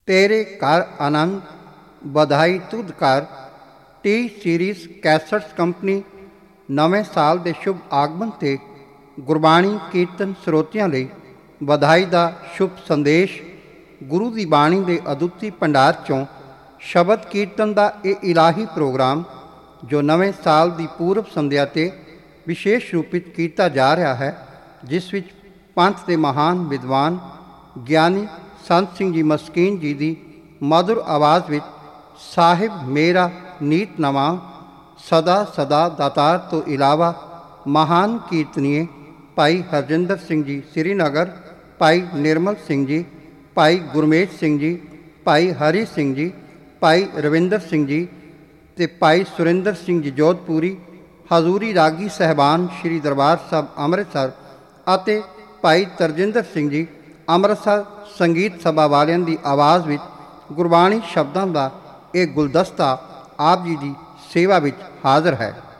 तेरे कर आनंद बधाई तुद कर टी सीरीज़ कैसट्स कंपनी नवें साल के शुभ आगमन ते गुरबाणी कीर्तन ਸਰੋਤਿਆਂ ਲਈ ਵਧਾਈ ਦਾ शुभ संदेश। गुरु की बाणी के अदुੱਤੀ भंडार चों शब्द कीर्तन का यह इलाही प्रोग्राम जो नवें साल की पूर्व संध्या ते विशेष रूपित किया जा रहा है, जिस विच पंथ के महान विद्वान ਗਿਆਨੀ संत सिंह जी मस्कीन जी की मधुर आवाज़ विच साहिब मेरा नीत नवा सदा सदा दातार तो इलावा महान कीर्तनीय भाई हरजिंदर सिंह जी श्रीनगर, भाई निर्मल सिंह जी, भाई गुरमेज सिंह जी, भाई हरी सिंह जी, भाई रविंदर सिंह जी ते भाई सुरिंदर सिंह जी जोधपुरी, हजूरी रागी साहबान श्री दरबार साहब अमृतसर अते भाई तरजिंदर सिंह जी अमृतसर संगीत सभा वालियां दी आवाज़ विच गुरबाणी शब्दां दा एक गुलदस्ता आप जी की सेवा विच हाज़र है।